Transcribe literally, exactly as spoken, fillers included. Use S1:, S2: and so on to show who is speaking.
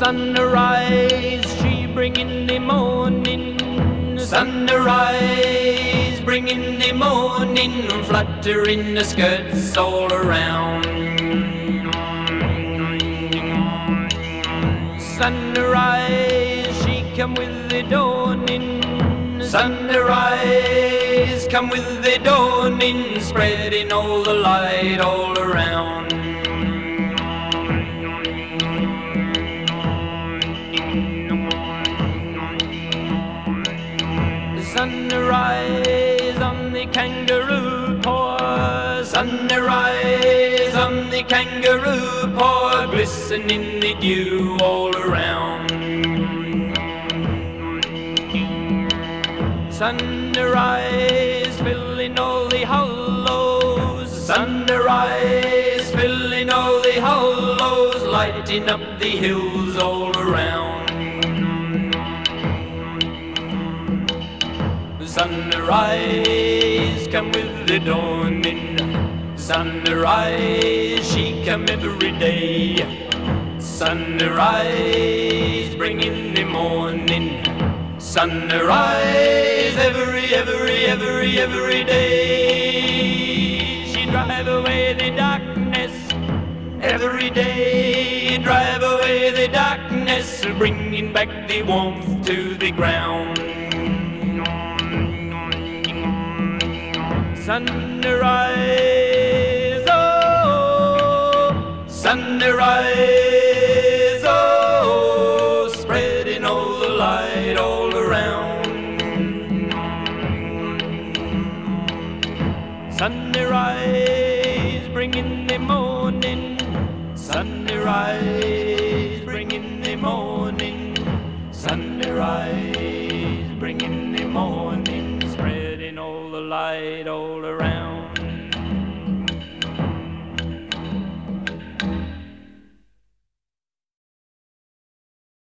S1: Sunrise, she bringing the morning. Sunrise, bringing the morning, fluttering the skirts all around. Sunrise, she come with the dawning. Sunrise, come with the dawning, spreading all the light all around. Sunrise on the kangaroo paw, sunrise on the kangaroo paw, glistening the dew all around. Sunrise filling all the hollows, sunrise filling all the hollows, lighting up the hills all around. Sunrise, come with the dawning. Sunrise, she come every day. Sunrise, bringing the morning. Sunrise, every, every, every, every day. She drive away the darkness. Every day, drive away the darkness, bringing back the warmth to the ground. Sunrise, oh, sunrise, oh, spreading all the light all around. Sunrise, bringing the morning. Sunrise, bringing the morning. Sunrise, bringing the morning, spreading all the light all around.